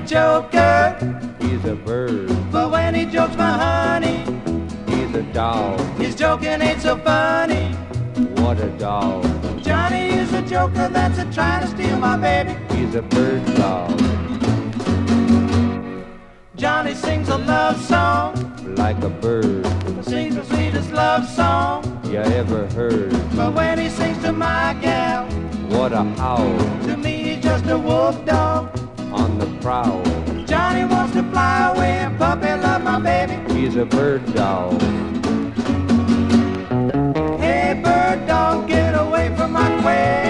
joker. He's a bird. But when he jokes my honey, He's a dog. his joking ain't so funny. What a dog. Johnny is a joker that's trying to steal my baby. He's a bird dog. Johnny sings a love song, Like a bird. sings the sweetest love song. You ever heard? But when he sings to my gal, What a howl. to me he's just a wolf dog. On the prowl. Johnny wants to fly away and puppy love my baby. He's a bird dog. Hey bird dog, get away from my quail.